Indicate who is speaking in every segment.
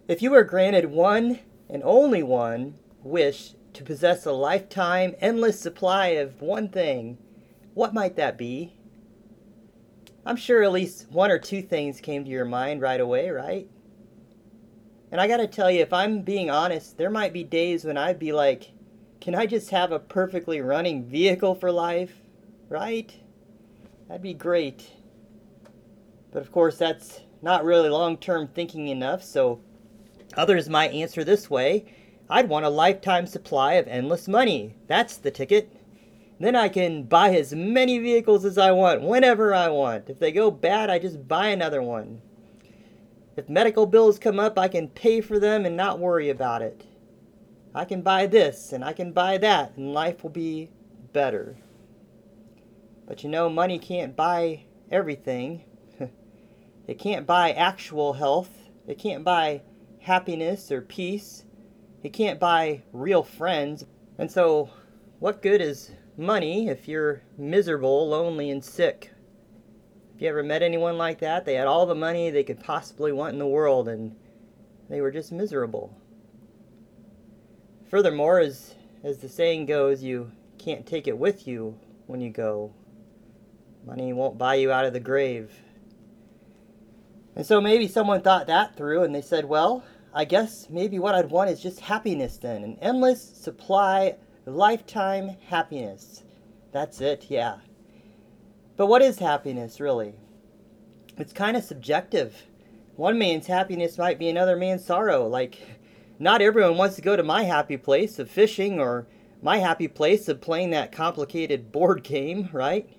Speaker 1: If you were granted one and only one wish to possess a lifetime, endless supply of one thing, what might that be? I'm sure at least one or two things came to your mind right away, right? And I gotta tell you, if I'm being honest, there might be days when I'd be like, can I just have a perfectly running vehicle for life? Right? That'd be great. But of course, that's not really long-term thinking enough, so others might answer this way. I'd want a lifetime supply of endless money. That's the ticket. Then I can buy as many vehicles as I want, whenever I want. If they go bad, I just buy another one. If medical bills come up, I can pay for them and not worry about it. I can buy this and I can buy that, and life will be better. But you know, money can't buy everything. It can't buy actual health. It can't buy happiness or peace. It can't buy real friends. And so, what good is money if you're miserable, lonely, and sick? Have you ever met anyone like that? They had all the money they could possibly want in the world, and they were just miserable. Furthermore, as the saying goes, you can't take it with you when you go. Money won't buy you out of the grave. And so maybe someone thought that through, and they said, well, I guess maybe what I'd want is just happiness then. An endless supply of lifetime happiness. That's it, yeah. But what is happiness, really? It's kind of subjective. One man's happiness might be another man's sorrow. Like, not everyone wants to go to my happy place of fishing or my happy place of playing that complicated board game, right?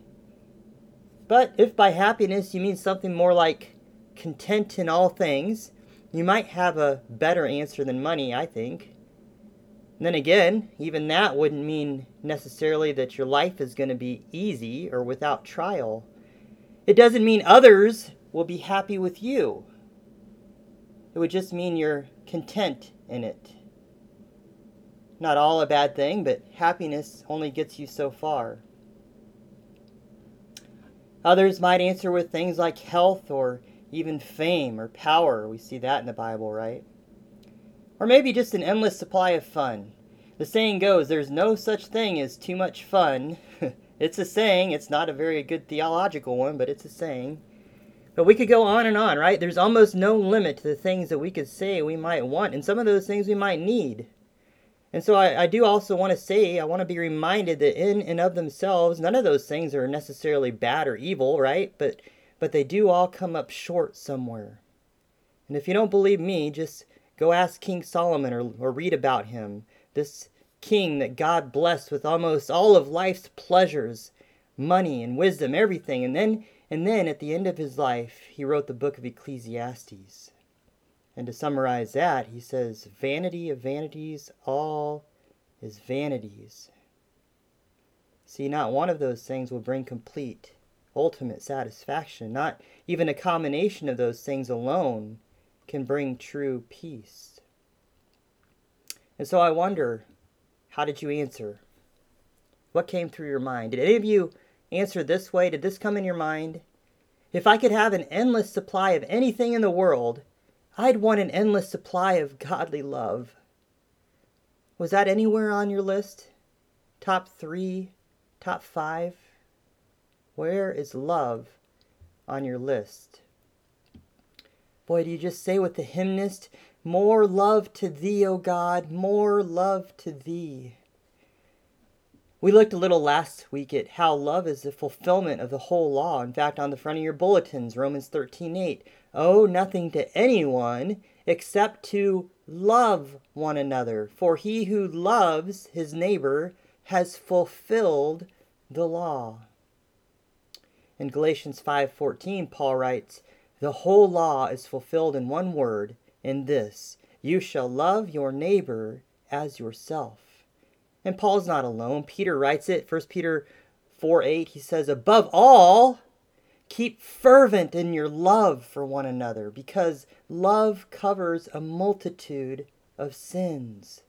Speaker 1: But if by happiness you mean something more like content in all things, you might have a better answer than money, I think. And then again, even that wouldn't mean necessarily that your life is going to be easy or without trial. It doesn't mean others will be happy with you. It would just mean you're content in it. Not all a bad thing, but happiness only gets you so far. Others might answer with things like health or even fame or power. We see that in the Bible, right? Or maybe just an endless supply of fun. The saying goes, there's no such thing as too much fun. It's a saying. It's not a very good theological one, but it's a saying. But we could go on and on, right? There's almost no limit to the things that we could say we might want, and some of those things we might need. And so I do also want to say, I want to be reminded that in and of themselves, none of those things are necessarily bad or evil, right? But they do all come up short somewhere. And if you don't believe me, just go ask King Solomon or read about him. This king that God blessed with almost all of life's pleasures, money and wisdom, everything. And then at the end of his life, he wrote the book of Ecclesiastes. And to summarize that, he says, vanity of vanities, all is vanities. See, not one of those things will bring complete, ultimate satisfaction. Not even a combination of those things alone can bring true peace. And so I wonder, how did you answer? What came through your mind? Did any of you answer this way? Did this come in your mind? If I could have an endless supply of anything in the world, I'd want an endless supply of godly love. Was that anywhere on your list? Top 3? Top 5? Where is love on your list? Boy, do you just say with the hymnist, more love to thee, O God, more love to thee. We looked a little last week at how love is the fulfillment of the whole law. In fact, on the front of your bulletins, Romans 13:8, owe nothing to anyone except to love one another. For he who loves his neighbor has fulfilled the law. In Galatians 5:14, Paul writes, the whole law is fulfilled in one word, in this, you shall love your neighbor as yourself. And Paul's not alone. Peter writes it, 1 Peter 4:8, he says, above all, keep fervent in your love for one another, because love covers a multitude of sins.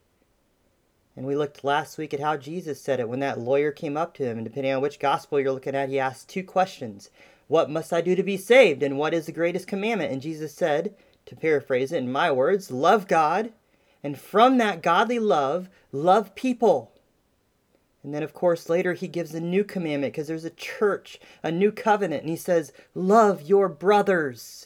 Speaker 1: And we looked last week at how Jesus said it when that lawyer came up to him, and depending on which gospel you're looking at, he asked 2 questions. What must I do to be saved? And what is the greatest commandment? And Jesus said, to paraphrase it in my words, love God, and from that godly love, love people. And then, of course, later he gives a new commandment because there's a church, a new covenant, and he says, love your brothers.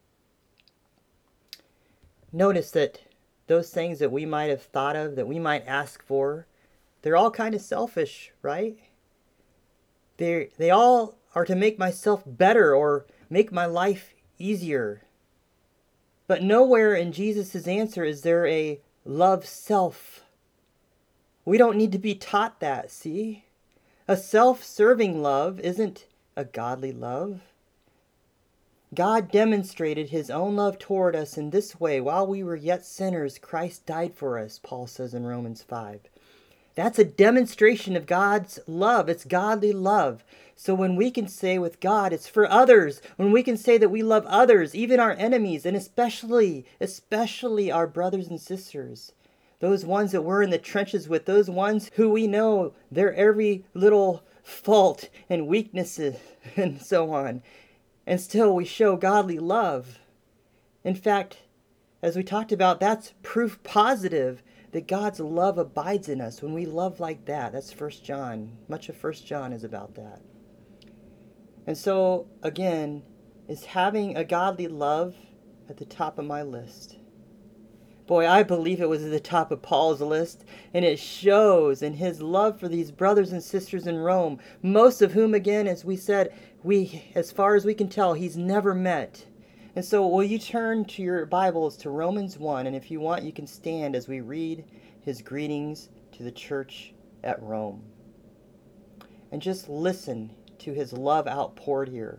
Speaker 1: Notice that those things that we might have thought of, that we might ask for, they're all kind of selfish, right? They all are to make myself better or make my life easier. But nowhere in Jesus' answer is there a love self. We don't need to be taught that, see? A self-serving love isn't a godly love. God demonstrated his own love toward us in this way. While we were yet sinners, Christ died for us, Paul says in Romans 5. That's a demonstration of God's love. It's godly love. So when we can say with God, it's for others. When we can say that we love others, even our enemies, and especially our brothers and sisters, those ones that we're in the trenches with, those ones who we know their every little fault and weaknesses and so on. And still we show godly love. In fact, as we talked about, that's proof positive that God's love abides in us when we love like that. That's 1 John. Much of 1 John is about that. And so, again, is having a godly love at the top of my list. Boy, I believe it was at the top of Paul's list, and it shows in his love for these brothers and sisters in Rome, most of whom, again, as we said, as far as we can tell, he's never met. And so will you turn to your Bibles to Romans 1, and if you want, you can stand as we read his greetings to the church at Rome. And just listen to his love outpoured here.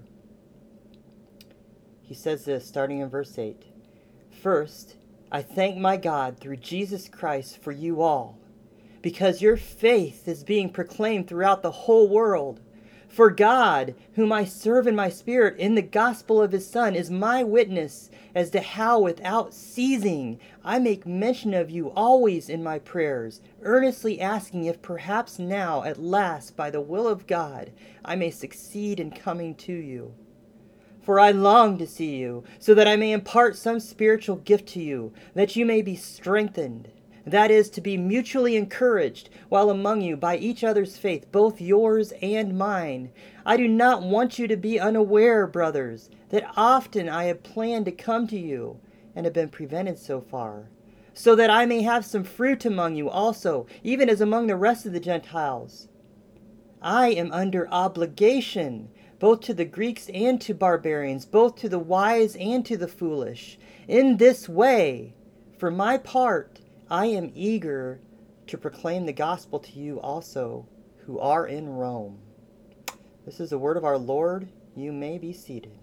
Speaker 1: He says this, starting in verse 8. First, I thank my God through Jesus Christ for you all, because your faith is being proclaimed throughout the whole world. For God, whom I serve in my spirit in the gospel of his Son, is my witness as to how without ceasing I make mention of you always in my prayers, earnestly asking if perhaps now at last by the will of God I may succeed in coming to you. For I long to see you, so that I may impart some spiritual gift to you, that you may be strengthened. That is, to be mutually encouraged while among you by each other's faith, both yours and mine. I do not want you to be unaware, brothers, that often I have planned to come to you, and have been prevented so far, so that I may have some fruit among you also, even as among the rest of the Gentiles. I am under obligation, both to the Greeks and to barbarians, both to the wise and to the foolish. In this way, for my part, I am eager to proclaim the gospel to you also, who are in Rome. This is the word of our Lord. You may be seated.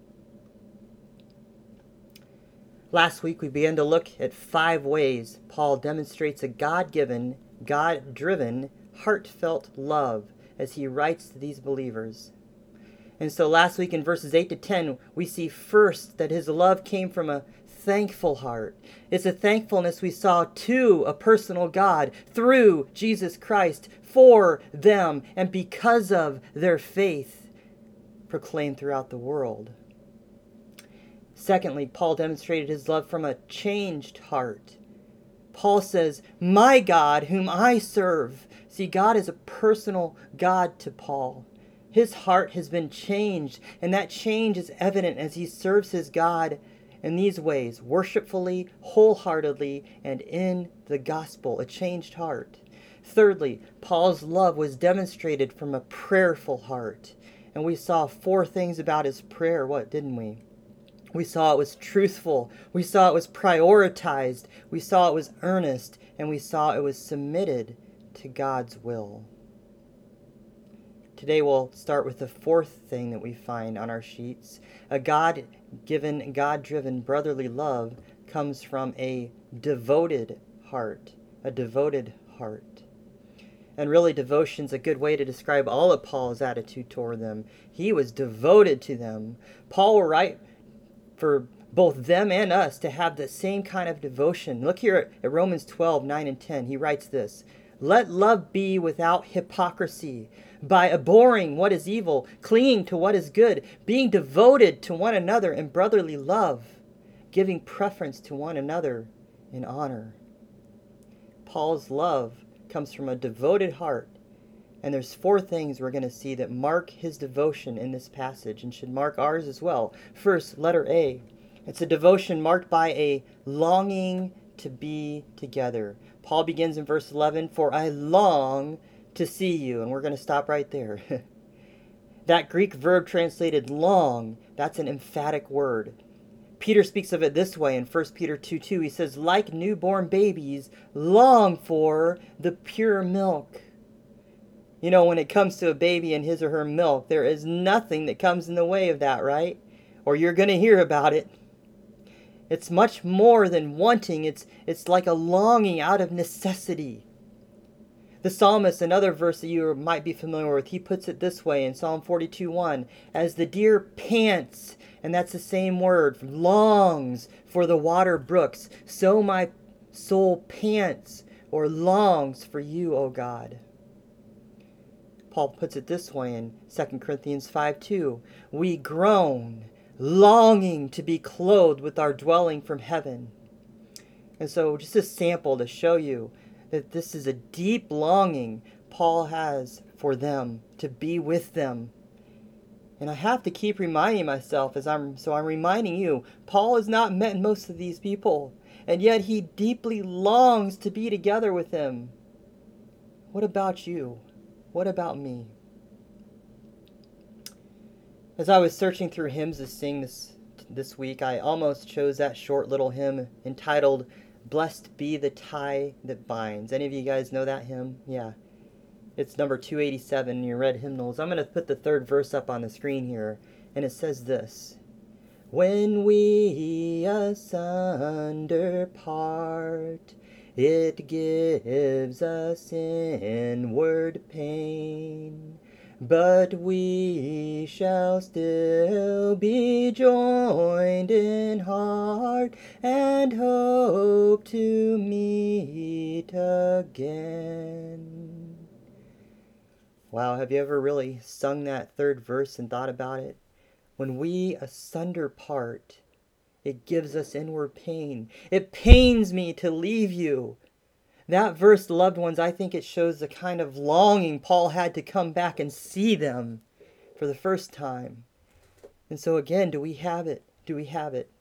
Speaker 1: Last week we began to look at 5 ways Paul demonstrates a God-given, God-driven, heartfelt love as he writes to these believers. And so last week in verses 8 to 10, we see first that his love came from a thankful heart. It's a thankfulness we saw to a personal God through Jesus Christ for them and because of their faith proclaimed throughout the world. Secondly, Paul demonstrated his love from a changed heart. Paul says, my God, whom I serve. See, God is a personal God to Paul. His heart has been changed, and that change is evident as he serves his God in these ways, worshipfully, wholeheartedly, and in the gospel, a changed heart. Thirdly, Paul's love was demonstrated from a prayerful heart. And we saw 4 things about his prayer, didn't we? We saw it was truthful, we saw it was prioritized, we saw it was earnest, and we saw it was submitted to God's will. Today we'll start with the 4th thing that we find on our sheets. A God-given, God-driven brotherly love comes from a devoted heart. A devoted heart. And really, devotion's a good way to describe all of Paul's attitude toward them. He was devoted to them. Paul will write for both them and us to have the same kind of devotion. Look here at Romans 12, 9 and 10. He writes this, let love be without hypocrisy, by abhorring what is evil, clinging to what is good, being devoted to one another in brotherly love. giving preference to one another in honor. Paul's love comes from a devoted heart, and there's 4 things we're going to see that mark his devotion in this passage and should mark ours as well. First, letter A. It's a devotion marked by a longing to be together. Paul begins in verse 11, "For I long to see you," and we're going to stop right there. That Greek verb translated long, that's an emphatic word. Peter speaks of it this way in 1 Peter 2:2. He says, "Like newborn babies, long for the pure milk." You know, when it comes to a baby and his or her milk, there is nothing that comes in the way of that, right? Or you're going to hear about it. It's much more than wanting. It's like a longing out of necessity. The psalmist, another verse that you might be familiar with, he puts it this way in Psalm 42:1, "As the deer pants," and that's the same word, "longs for the water brooks, so my soul pants," or longs for you, O God. Paul puts it this way in 2 Corinthians 5:2, "We groan, longing to be clothed with our dwelling from heaven." And so just a sample to show you that this is a deep longing Paul has for them, to be with them. And I have to keep reminding myself I'm reminding you, Paul has not met most of these people, and yet he deeply longs to be together with them. What about you? What about me? As I was searching through hymns to sing this week, I almost chose that short little hymn entitled, "Blessed Be the Tie That Binds." Any of you guys know that hymn? Yeah. It's number 287 in your red hymnals. I'm going to put the 3rd verse up on the screen here, and it says this: "When we asunder part, it gives us inward pain, but we shall still be joined in heart and hope to meet again." Wow, have you ever really sung that 3rd verse and thought about it? When we asunder part, it gives us inward pain. It pains me to leave you. That verse, loved ones, I think it shows the kind of longing Paul had to come back and see them for the first time. And so again, do we have it? Do we have it?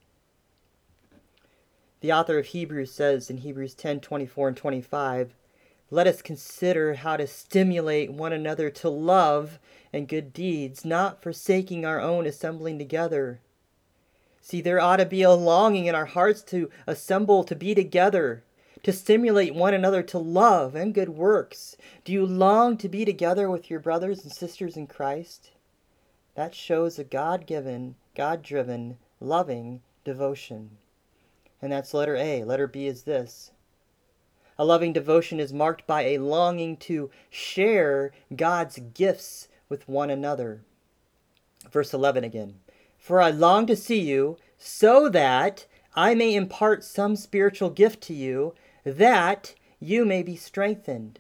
Speaker 1: The author of Hebrews says in Hebrews 10:24 and 25, "Let us consider how to stimulate one another to love and good deeds, not forsaking our own assembling together." See, there ought to be a longing in our hearts to assemble, to be together, to stimulate one another to love and good works. Do you long to be together with your brothers and sisters in Christ? That shows a God-given, God-driven, loving devotion. And that's letter A. Letter B is this: a loving devotion is marked by a longing to share God's gifts with one another. Verse 11 again. "For I long to see you, so that I may impart some spiritual gift to you, that you may be strengthened."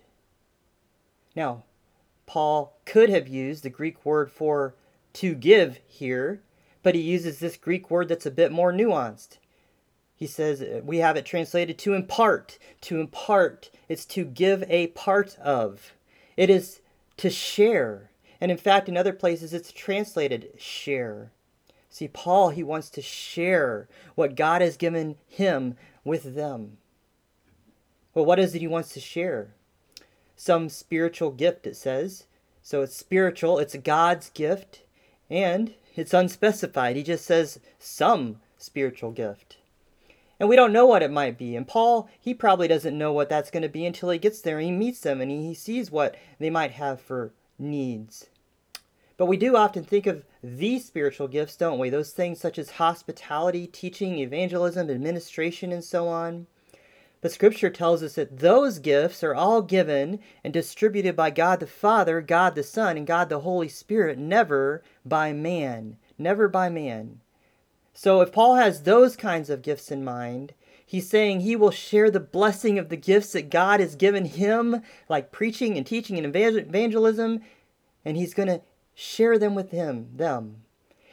Speaker 1: Now, Paul could have used the Greek word for "to give" here, but he uses this Greek word that's a bit more nuanced. He says, we have it translated to impart. To impart, it's to give a part of. It is to share. And in fact, in other places, it's translated share. See, Paul, he wants to share what God has given him with them. Well, what is it he wants to share? Some spiritual gift, it says. So it's spiritual, it's God's gift, and it's unspecified. He just says some spiritual gift. And we don't know what it might be. And Paul, he probably doesn't know what that's going to be until he gets there and he meets them and he sees what they might have for needs. But we do often think of these spiritual gifts, don't we? Those things such as hospitality, teaching, evangelism, administration, and so on. But Scripture tells us that those gifts are all given and distributed by God the Father, God the Son, and God the Holy Spirit, never by man. Never by man. So if Paul has those kinds of gifts in mind, he's saying he will share the blessing of the gifts that God has given him, like preaching and teaching and evangelism, and he's going to share them with them.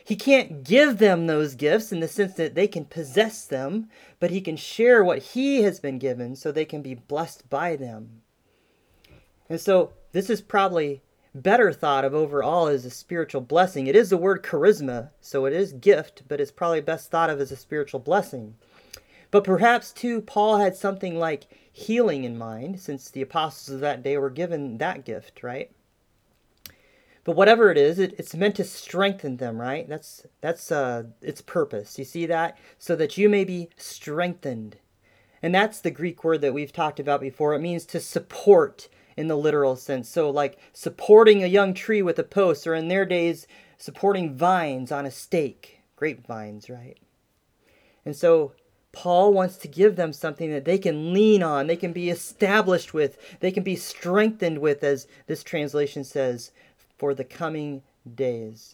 Speaker 1: He can't give them those gifts in the sense that they can possess them, but he can share what he has been given so they can be blessed by them. And so this is probably better thought of overall as a spiritual blessing. It is the word charisma, so it is gift, but it's probably best thought of as a spiritual blessing. But perhaps, too, Paul had something like healing in mind, since the apostles of that day were given that gift, right? But whatever it is, it's meant to strengthen them, right? That's its purpose. You see that? So that you may be strengthened. And that's the Greek word that we've talked about before. It means to support in the literal sense. So like supporting a young tree with a post, or in their days, supporting vines on a stake. Grapevines, right? And so Paul wants to give them something that they can lean on, they can be established with, they can be strengthened with, as this translation says, for the coming days.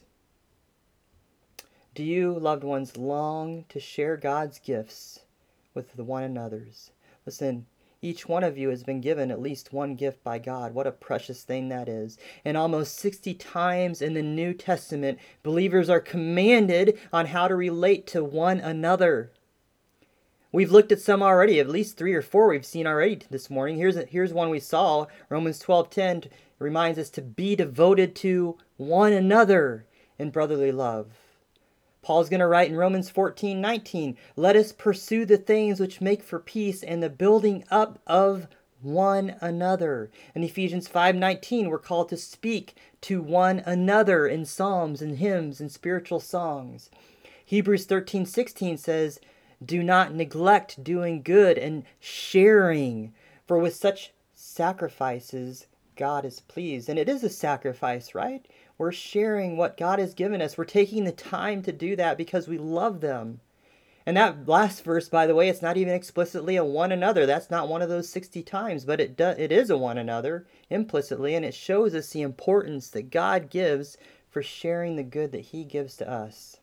Speaker 1: Do you, loved ones, long to share God's gifts with the one another's? Listen, each one of you has been given at least one gift by God. What a precious thing that is. And almost 60 times in the New Testament, believers are commanded on how to relate to one another. We've looked at some already, at least 3 or 4 we've seen already this morning. Here's one we saw. Romans 12:10 reminds us to be devoted to one another in brotherly love. Paul's going to write in Romans 14:19, let us pursue the things which make for peace and the building up of one another. In Ephesians 5:19, we're called to speak to one another in psalms and hymns and spiritual songs. Hebrews 13:16 says, do not neglect doing good and sharing, for with such sacrifices God is pleased. And it is a sacrifice, right? We're sharing what God has given us. We're taking the time to do that because we love them. And that last verse, by the way, it's not even explicitly a one another. That's not one of those 60 times, but it is a one another implicitly, and it shows us the importance that God gives for sharing the good that he gives to us.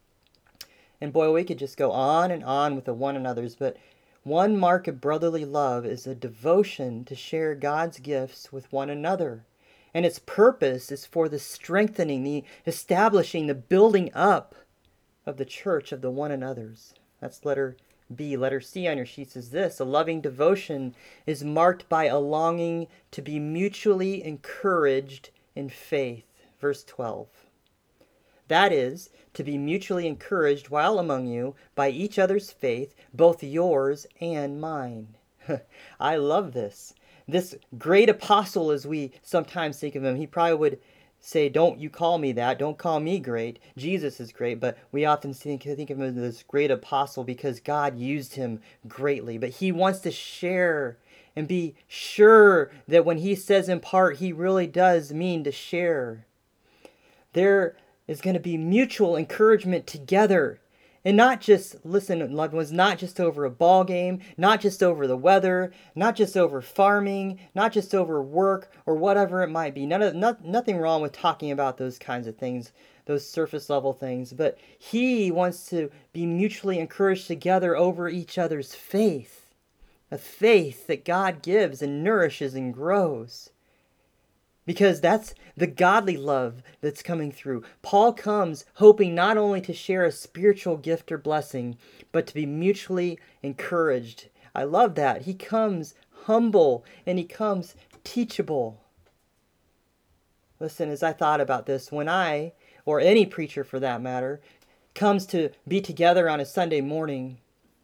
Speaker 1: And boy, we could just go on and on with the one another's, but one mark of brotherly love is a devotion to share God's gifts with one another. And its purpose is for the strengthening, the establishing, the building up of the church of the one another's. That's letter B. Letter C on your sheets is this. A loving devotion is marked by a longing to be mutually encouraged in faith. Verse 12. That is, to be mutually encouraged while among you by each other's faith, both yours and mine. I love this. This great apostle, as we sometimes think of him, he probably would say, don't you call me that, don't call me great. Jesus is great, but we often think of him as this great apostle because God used him greatly. But he wants to share and be sure that when he says impart, he really does mean to share. There is going to be mutual encouragement together. And not just, listen, loved ones, not just over a ball game, not just over the weather, not just over farming, not just over work or whatever it might be. Nothing wrong with talking about those kinds of things, those surface level things. But he wants to be mutually encouraged together over each other's faith. A faith that God gives and nourishes and grows. Because that's the godly love that's coming through. Paul comes hoping not only to share a spiritual gift or blessing, but to be mutually encouraged. I love that. He comes humble and he comes teachable. Listen, as I thought about this, when I, or any preacher for that matter, comes to be together on a Sunday morning,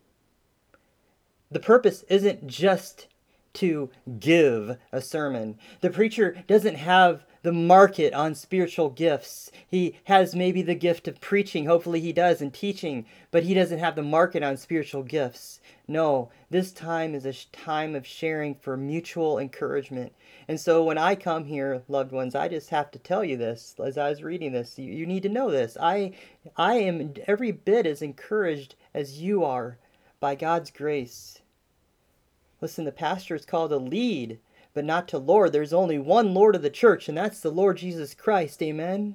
Speaker 1: the purpose isn't just to give a sermon. The preacher doesn't have the market on spiritual gifts. He has maybe the gift of preaching. Hopefully he does, and teaching, but he doesn't have the market on spiritual gifts. No, this time is a time of sharing for mutual encouragement. And so when I come here, loved ones, I just have to tell you this. As I was reading this, you need to know this. I am every bit as encouraged as you are by God's grace. Listen, the pastor is called to lead, but not to lord. There's only one Lord of the church, and that's the Lord Jesus Christ. Amen?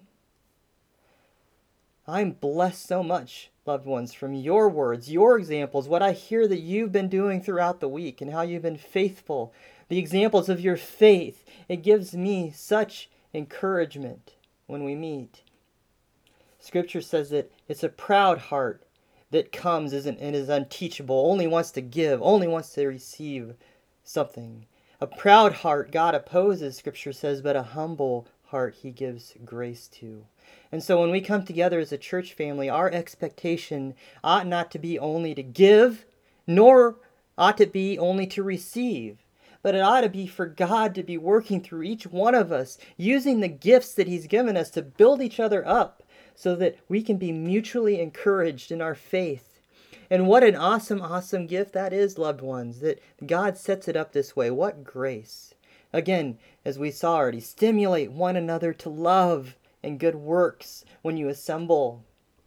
Speaker 1: I'm blessed so much, loved ones, from your words, your examples, what I hear that you've been doing throughout the week and how you've been faithful, the examples of your faith. It gives me such encouragement when we meet. Scripture says that it's a proud heart that comes and is unteachable, only wants to give, only wants to receive something. A proud heart God opposes, Scripture says, but a humble heart he gives grace to. And so when we come together as a church family, our expectation ought not to be only to give, nor ought to be only to receive, but it ought to be for God to be working through each one of us, using the gifts that he's given us to build each other up so that we can be mutually encouraged in our faith. And what an awesome, awesome gift that is, loved ones, that God sets it up this way. What grace. Again, as we saw already, stimulate one another to love and good works when you assemble.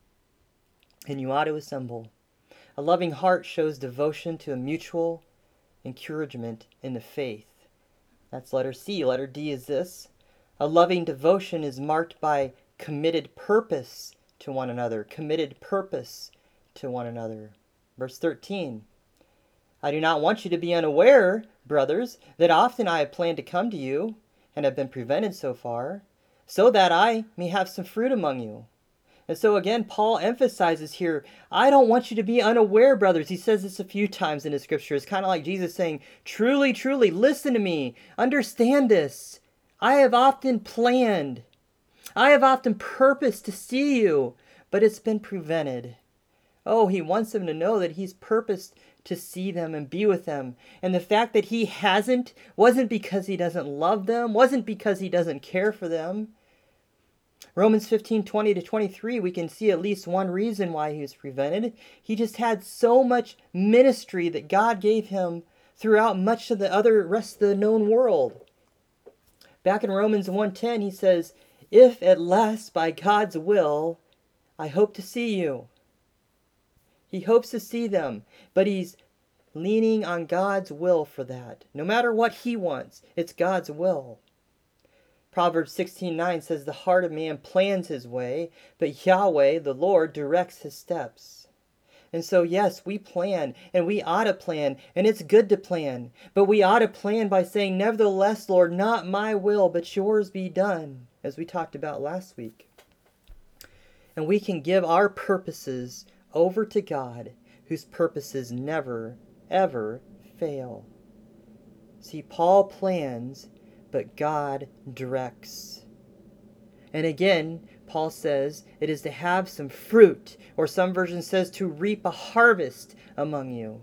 Speaker 1: And you ought to assemble. A loving heart shows devotion to a mutual encouragement in the faith. That's letter C. Letter D is this. A loving devotion is marked by committed purpose to one another. Committed purpose to one another. Verse 13. I do not want you to be unaware, brothers, that often I have planned to come to you, and have been prevented so far, so that I may have some fruit among you. And so again, Paul emphasizes here, I don't want you to be unaware, brothers. He says this a few times in the scripture. It's kind of like Jesus saying, truly, truly, listen to me. Understand this. I have often planned. I have often purposed to see you, but it's been prevented. Oh, he wants them to know that he's purposed to see them and be with them. And the fact that he hasn't wasn't because he doesn't love them, wasn't because he doesn't care for them. Romans 15:20-23, we can see at least one reason why he was prevented. He just had so much ministry that God gave him throughout much of the rest of the known world. Back in Romans 1:10, he says, if at last by God's will, I hope to see you. He hopes to see them, but he's leaning on God's will for that. No matter what he wants, it's God's will. Proverbs 16:9 says, the heart of man plans his way, but Yahweh, the Lord, directs his steps. And so, yes, we plan, and we ought to plan, and it's good to plan. But we ought to plan by saying, nevertheless, Lord, not my will, but yours be done, as we talked about last week. And we can give our purposes over to God, whose purposes never, ever fail. See, Paul plans, but God directs. And again, Paul says it is to have some fruit, or some version says to reap a harvest among you.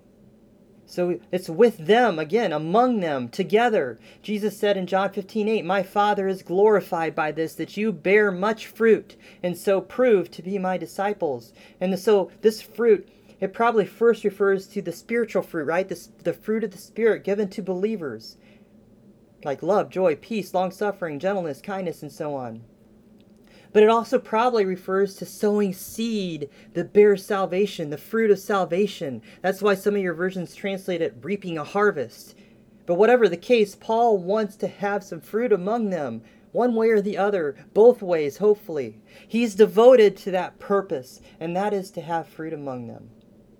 Speaker 1: So it's with them, again, among them, together. Jesus said in John 15:8, my Father is glorified by this, that you bear much fruit, and so prove to be my disciples. And so this fruit, it probably first refers to the spiritual fruit, right? The fruit of the Spirit given to believers, like love, joy, peace, long-suffering, gentleness, kindness, and so on. But it also probably refers to sowing seed that bears salvation, the fruit of salvation. That's why some of your versions translate it reaping a harvest. But whatever the case, Paul wants to have some fruit among them, one way or the other, both ways, hopefully. He's devoted to that purpose, and that is to have fruit among them.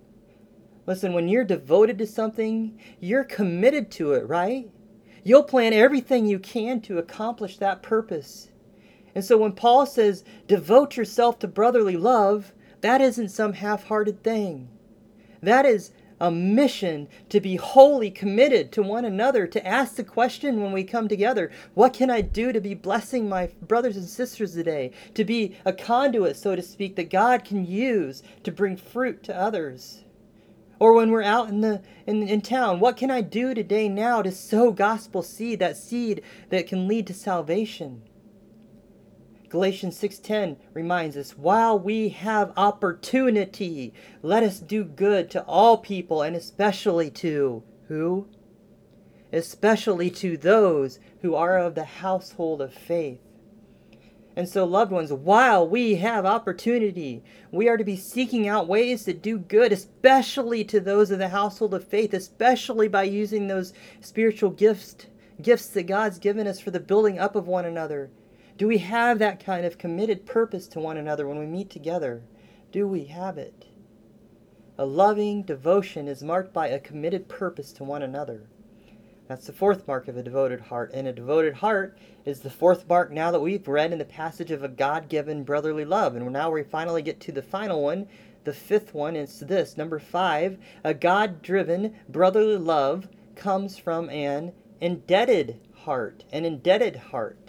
Speaker 1: Listen, when you're devoted to something, you're committed to it, right? You'll plan everything you can to accomplish that purpose. And so when Paul says, devote yourself to brotherly love, that isn't some half-hearted thing. That is a mission to be wholly committed to one another, to ask the question when we come together, what can I do to be blessing my brothers and sisters today? To be a conduit, so to speak, that God can use to bring fruit to others. Or when we're out in town, what can I do today now to sow gospel seed, that seed that can lead to salvation? Galatians 6:10 reminds us, while we have opportunity, let us do good to all people, and especially to who? Especially to those who are of the household of faith. And so, loved ones, while we have opportunity, we are to be seeking out ways to do good, especially to those of the household of faith, especially by using those spiritual gifts that God's given us for the building up of one another. Do we have that kind of committed purpose to one another when we meet together? Do we have it? A loving devotion is marked by a committed purpose to one another. That's the fourth mark of a devoted heart. And a devoted heart is the fourth mark now that we've read in the passage of a God-given brotherly love. And now we finally get to the final one, the fifth one. It's this, number 5. A God-driven brotherly love comes from an indebted heart. An indebted heart.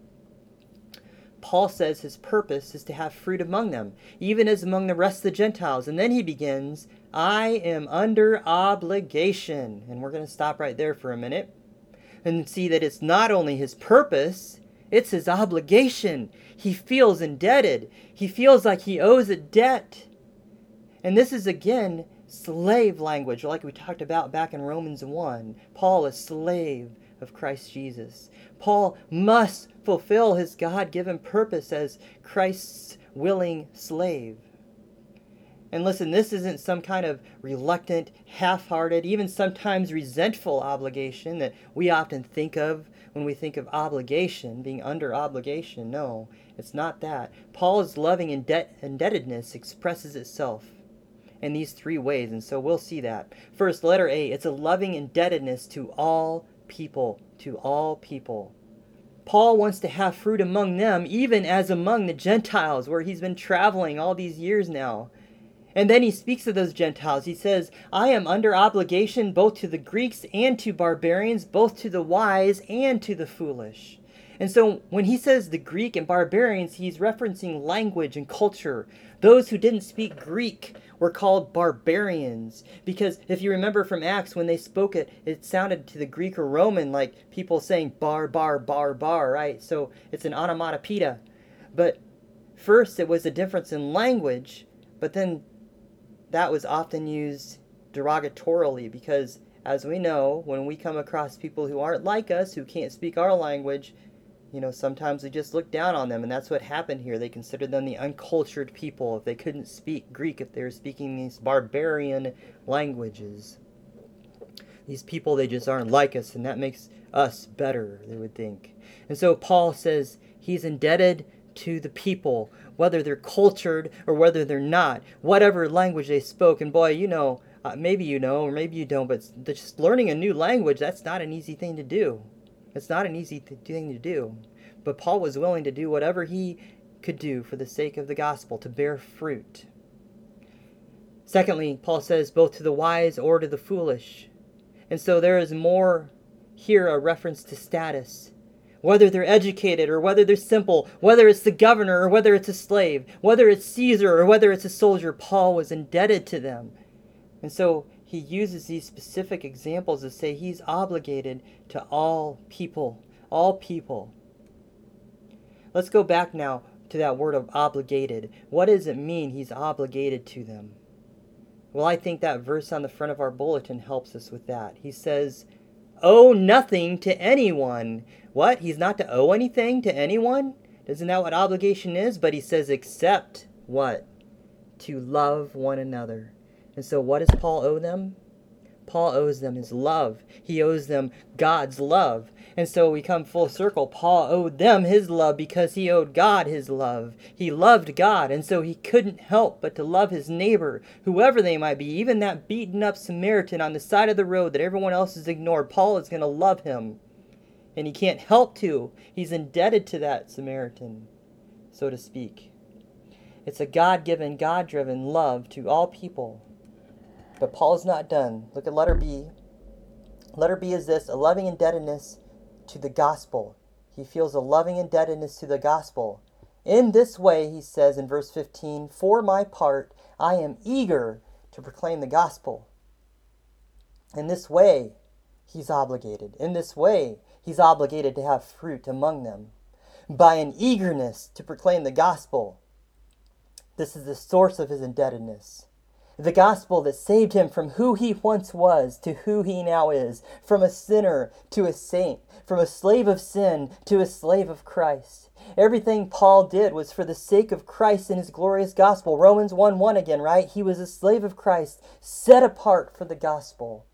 Speaker 1: Paul says his purpose is to have fruit among them, even as among the rest of the Gentiles. And then he begins, I am under obligation. And we're going to stop right there for a minute and see that it's not only his purpose, it's his obligation. He feels indebted. He feels like he owes a debt. And this is, again, slave language, like we talked about back in Romans 1. Paul, a slave of Christ Jesus. Paul must fulfill his God-given purpose as Christ's willing slave. And listen, this isn't some kind of reluctant, half-hearted, even sometimes resentful obligation that we often think of when we think of obligation, being under obligation. No, it's not that. Paul's loving indebtedness expresses itself in these 3 ways, and so we'll see that. First, letter A, it's a loving indebtedness to all people, to all people. Paul wants to have fruit among them, even as among the Gentiles, where he's been traveling all these years now. And then he speaks of those Gentiles. He says, I am under obligation both to the Greeks and to barbarians, both to the wise and to the foolish. And so when he says the Greek and barbarians, he's referencing language and culture. Those who didn't speak Greek were called barbarians, because if you remember from Acts, when they spoke it, it sounded to the Greek or Roman like people saying bar, bar, bar, bar, right? So it's an onomatopoeia. But first it was a difference in language, but then that was often used derogatorily, because as we know, when we come across people who aren't like us, who can't speak our language, sometimes we just look down on them, and that's what happened here. They considered them the uncultured people if they couldn't speak Greek, if they were speaking these barbarian languages. These people, they just aren't like us, and that makes us better, they would think. And so Paul says he's indebted to the people, whether they're cultured or whether they're not, whatever language they spoke. And boy, maybe you know, or maybe you don't, but just learning a new language, that's not an easy thing to do. It's not an easy thing to do. But Paul was willing to do whatever he could do for the sake of the gospel, to bear fruit. Secondly, Paul says, both to the wise or to the foolish. And so there is more here, a reference to status. Whether they're educated or whether they're simple, whether it's the governor or whether it's a slave, whether it's Caesar or whether it's a soldier, Paul was indebted to them. And so he uses these specific examples to say he's obligated to all people. All people. Let's go back now to that word of obligated. What does it mean he's obligated to them? Well, I think that verse on the front of our bulletin helps us with that. He says, owe nothing to anyone. What? He's not to owe anything to anyone? Isn't that what obligation is? But he says, except what? To love one another. And so what does Paul owe them? Paul owes them his love. He owes them God's love. And so we come full circle. Paul owed them his love because he owed God his love. He loved God, and so he couldn't help but to love his neighbor, whoever they might be, even that beaten up Samaritan on the side of the road that everyone else has ignored. Paul is going to love him, and he can't help to. He's indebted to that Samaritan, so to speak. It's a God-given, God-driven love to all people. But Paul's not done. Look at letter B. Letter B is this, a loving indebtedness to the gospel. He feels a loving indebtedness to the gospel. In this way, he says in verse 15, for my part, I am eager to proclaim the gospel. In this way, he's obligated. In this way, he's obligated to have fruit among them. By an eagerness to proclaim the gospel. This is the source of his indebtedness. The gospel that saved him from who he once was to who he now is, from a sinner to a saint, from a slave of sin to a slave of Christ. Everything Paul did was for the sake of Christ and his glorious gospel. Romans 1:1 again, right? He was a slave of Christ, set apart for the gospel.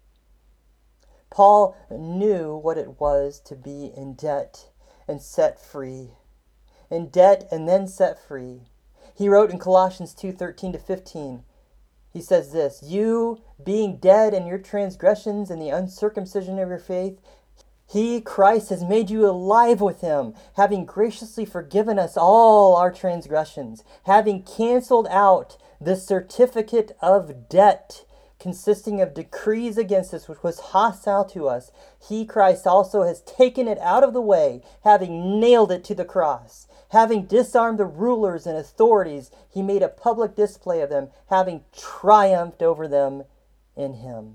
Speaker 1: Paul knew what it was to be in debt and set free. In debt and then set free. He wrote in Colossians 2:13-15, he says this, you being dead in your transgressions and the uncircumcision of your faith, He, Christ, has made you alive with him, having graciously forgiven us all our transgressions, having canceled out the certificate of debt consisting of decrees against us, which was hostile to us. He, Christ, also has taken it out of the way, having nailed it to the cross. Having disarmed the rulers and authorities, he made a public display of them, having triumphed over them in him.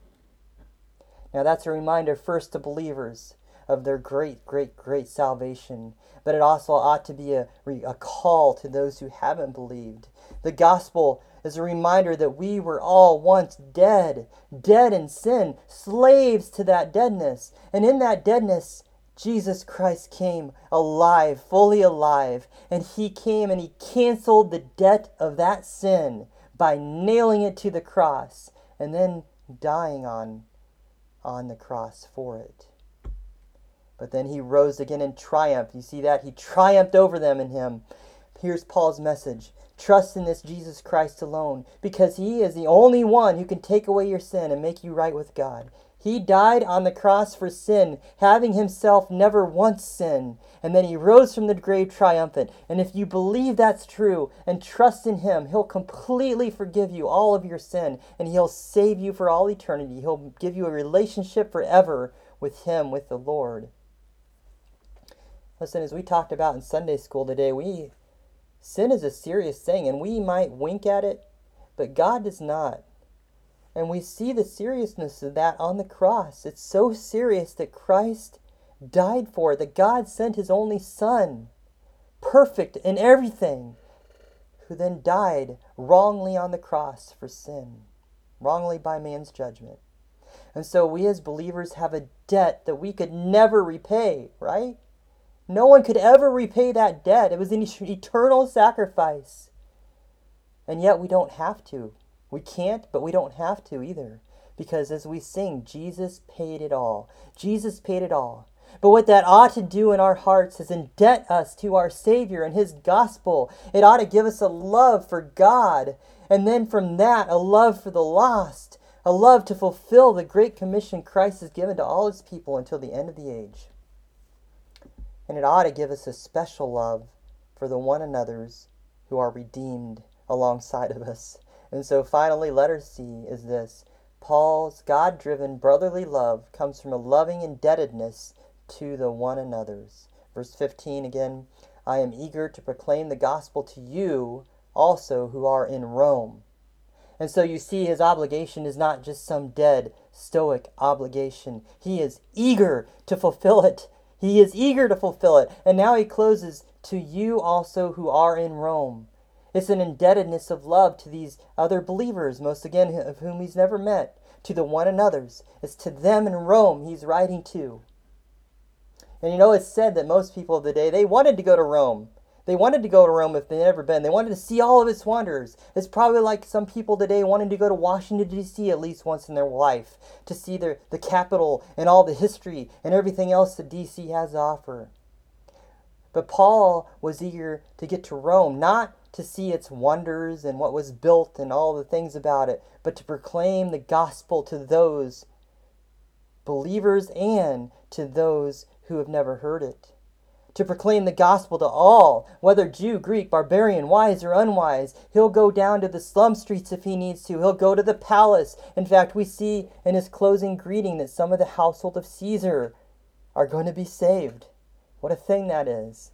Speaker 1: Now that's a reminder first to believers of their great, great, great salvation. But it also ought to be a call to those who haven't believed. The gospel is a reminder that we were all once dead in sin, slaves to that deadness. And in that deadness, Jesus Christ came alive, fully alive. And he came and he canceled the debt of that sin by nailing it to the cross and then dying on the cross for it. But then he rose again in triumph. You see that? He triumphed over them in him. Here's Paul's message. Trust in this Jesus Christ alone, because he is the only one who can take away your sin and make you right with God. He died on the cross for sin, having himself never once sinned. And then he rose from the grave triumphant. And if you believe that's true and trust in him, he'll completely forgive you all of your sin. And he'll save you for all eternity. He'll give you a relationship forever with him, with the Lord. Listen, as we talked about in Sunday school today, sin is a serious thing. And we might wink at it, but God does not. And we see the seriousness of that on the cross. It's so serious that Christ died for it, that God sent his only Son, perfect in everything, who then died wrongly on the cross for sin, wrongly by man's judgment. And so we as believers have a debt that we could never repay, right? No one could ever repay that debt. It was an eternal sacrifice. And yet we don't have to. We can't, but we don't have to either. Because as we sing, Jesus paid it all. Jesus paid it all. But what that ought to do in our hearts is indent us to our Savior and his gospel. It ought to give us a love for God. And then from that, a love for the lost. A love to fulfill the great commission Christ has given to all his people until the end of the age. And it ought to give us a special love for the one another's who are redeemed alongside of us. And so finally, letter C is this. Paul's God-driven brotherly love comes from a loving indebtedness to the one another's. Verse 15 again, I am eager to proclaim the gospel to you also who are in Rome. And so you see his obligation is not just some dead, stoic obligation. He is eager to fulfill it. He is eager to fulfill it. And now he closes, to you also who are in Rome. It's an indebtedness of love to these other believers, most again of whom he's never met, to the one another's. It's to them in Rome he's writing to. And you know, it's said that most people of the day, they wanted to go to Rome. They wanted to go to Rome if they'd never been. They wanted to see all of its wonders. It's probably like some people today wanting to go to Washington, D.C. at least once in their life, to see the capital and all the history and everything else that D.C. has to offer. But Paul was eager to get to Rome, not to see its wonders and what was built and all the things about it, but to proclaim the gospel to those believers and to those who have never heard it. To proclaim the gospel to all, whether Jew, Greek, barbarian, wise or unwise. He'll go down to the slum streets if he needs to. He'll go to the palace. In fact, we see in his closing greeting that some of the household of Caesar are going to be saved. What a thing that is.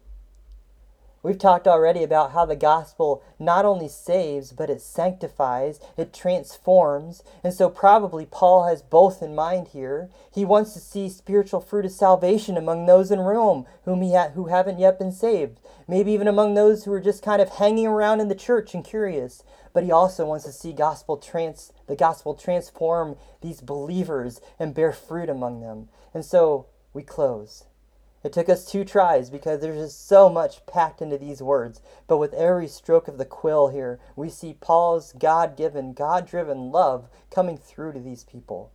Speaker 1: We've talked already about how the gospel not only saves, but it sanctifies, it transforms. And so probably Paul has both in mind here. He wants to see spiritual fruit of salvation among those in Rome who haven't yet been saved. Maybe even among those who are just kind of hanging around in the church and curious. But he also wants to see the gospel transform these believers and bear fruit among them. And so we close. It took us 2 tries because there's just so much packed into these words. But with every stroke of the quill here, we see Paul's God-given, God-driven love coming through to these people.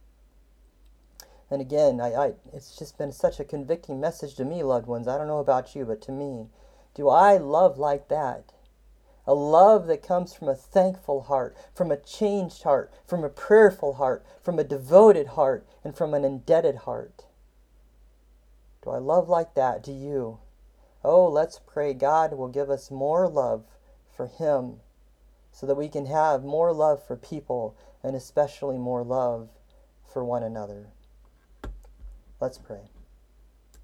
Speaker 1: And again, it's just been such a convicting message to me, loved ones. I don't know about you, but to me, do I love like that? A love that comes from a thankful heart, from a changed heart, from a prayerful heart, from a devoted heart, and from an indebted heart. Do I love like that? Do you? Oh, let's pray God will give us more love for Him so that we can have more love for people and especially more love for one another. Let's pray.